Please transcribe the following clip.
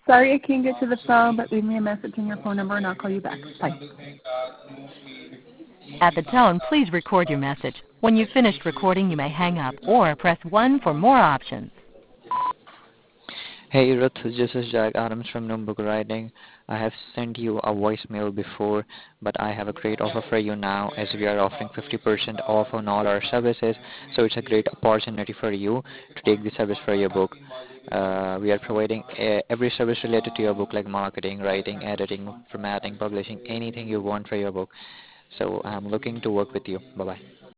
Sorry I can't get to the phone, but leave me a message and your phone number and I'll call you back. Bye. At the tone, please record your message. When you've finished recording, you may hang up or press 1 for more options. Hey Ruth, this is Jack Adams from Notebook Writing. I have sent you a voicemail before, but I have a great offer for you now as we are offering 50% off on all our services, so it's a great opportunity for you to take the service for your book. We are providing every service related to your book like marketing, writing, editing, formatting, publishing, anything you want for your book. So I'm looking to work with you. Bye-bye.